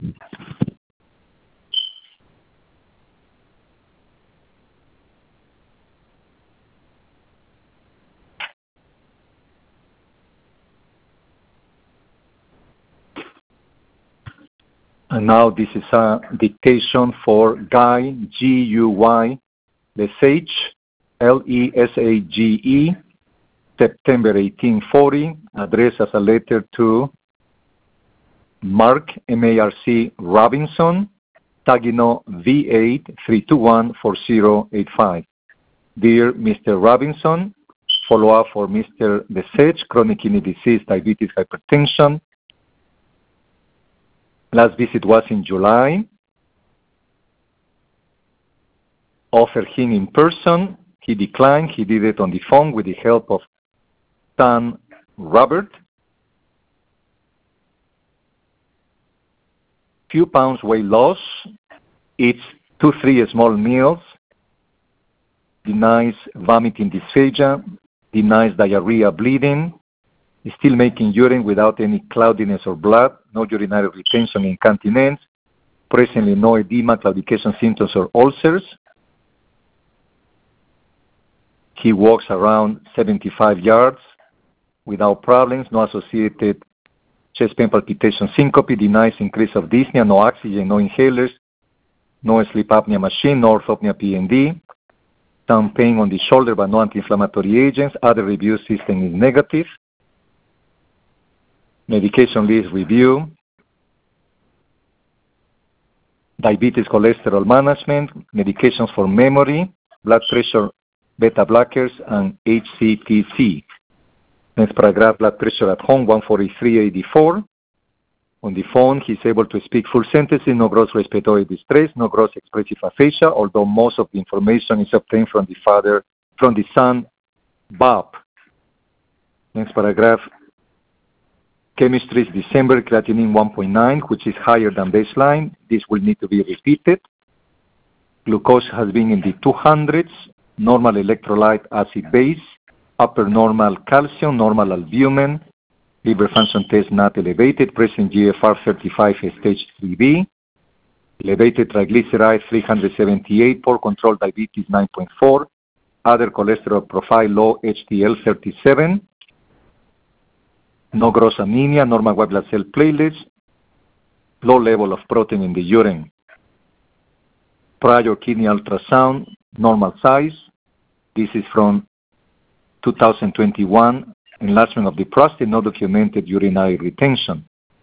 And now this is a dictation for Guy, G-U-Y, Lesage, L-E-S-A-G-E, September 1840, addressed as a letter to Mark, M-A-R-C, Robinson, Saginaw, V8 321-4085. Dear Mr. Robinson, follow-up for Mr. Lesage, chronic kidney disease, diabetes, hypertension. Last visit was in July. Offered him in person. He declined. He did it on the phone with the help of son Robert. Few pounds weight loss. Eats 2-3 small meals. Denies vomiting dysphagia. Denies diarrhea, bleeding. Is still making urine without any cloudiness or blood. No urinary retention, incontinence. Presently no edema, claudication symptoms, or ulcers. He walks around 75 yards without problems, no associated chest pain, palpitation, syncope, denies increase of dyspnea, no oxygen, no inhalers, no sleep apnea machine, no orthopnea PND, some pain on the shoulder but no anti-inflammatory agents. Other review system is negative. Medication list review. Diabetes, cholesterol management, medications for memory, blood pressure, beta blockers, and HCTC. Next paragraph, blood pressure at home, 143/84. On the phone, he's able to speak full sentences, no gross respiratory distress, no gross expressive aphasia, although most of the information is obtained from the son, Bob. Next paragraph, chemistry is December, creatinine 1.9, which is higher than baseline. This will need to be repeated. Glucose has been in the 200s, normal electrolyte acid base, upper normal calcium, normal albumin, liver function test not elevated, present GFR 35 stage 3B, elevated triglyceride 378, poor control diabetes 9.4, other cholesterol profile low, HDL 37, no gross anemia, normal white blood cell platelets, low level of protein in the urine. Prior kidney ultrasound, normal size. This is from 2021, enlargement of the prostate, no documented urinary retention.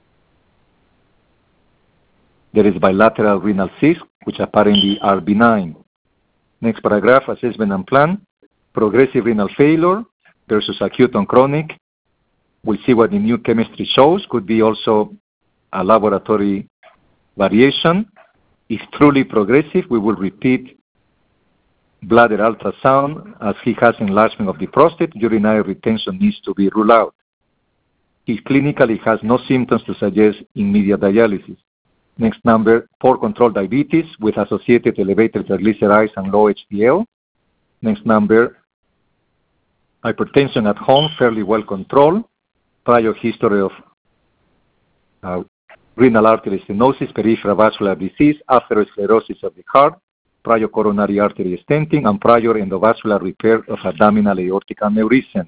There is bilateral renal cyst, which apparently are benign. Next paragraph, assessment and plan. Progressive renal failure versus acute on chronic. We'll see what the new chemistry shows. Could be also a laboratory variation. If truly progressive, we will repeat bladder ultrasound as he has enlargement of the prostate. Urinary retention needs to be ruled out. He clinically has no symptoms to suggest immediate dialysis. Next number, poor control diabetes with associated elevated triglycerides and low HDL. Next number, hypertension at home, fairly well controlled. Prior history of renal artery stenosis, peripheral vascular disease, atherosclerosis of the heart, prior coronary artery stenting, and prior endovascular repair of abdominal aortic aneurysm.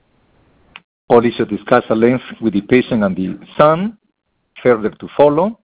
All issues discussed at length with the patient and the son. Further to follow.